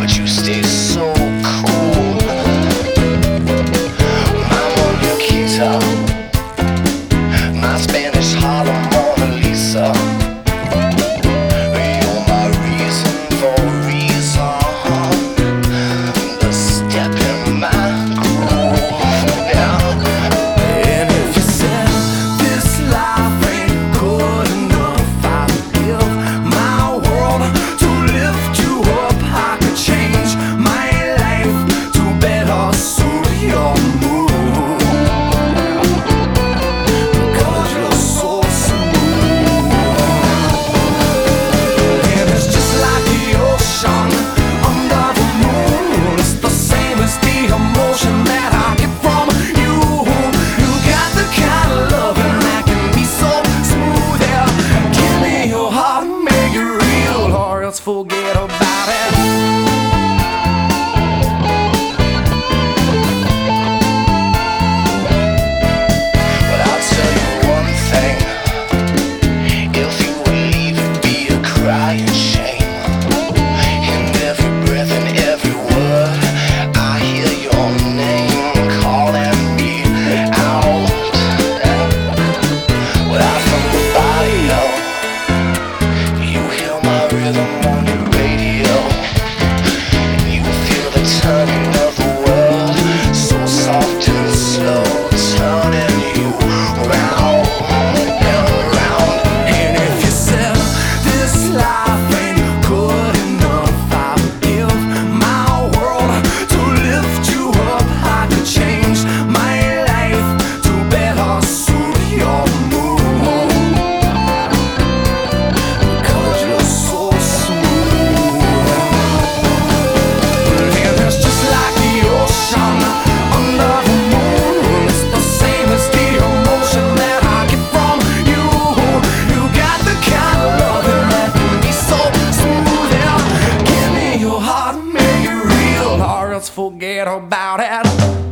you stay so cool. My Monaquita, my Spanish Harlem Mona Lisa. You're my reason for reason, the step in my groove. Yeah. And if you said this life ain't good enough, I'd give my world to lift you up. I could change my life to better suit your mood, because you're so smooth. And it's just like the ocean under the moon. It's the same as the emotion that I get from you. You got the kind of loving that can be so smooth. Yeah, give me your heart and make it real, or else forget about it. But I'll tell you one thing, if you would leave, it'd be a crying shame. In every breath and every word, I hear your name calling me out. Without from the barrio, you hear my rhythm on your radio, and you feel the turning of the world, so soft and slow, turning you round and round. And if you said this life ain't good enough, I would give my world to lift you up. I could change my life to better suit your mood, because you're so smooth. And it's just like the ocean under the moon. It's the same as the emotion that I get from you. You got the kind of loving that can be so smooth. Yeah, give me your heart and make it real, or else forget about it.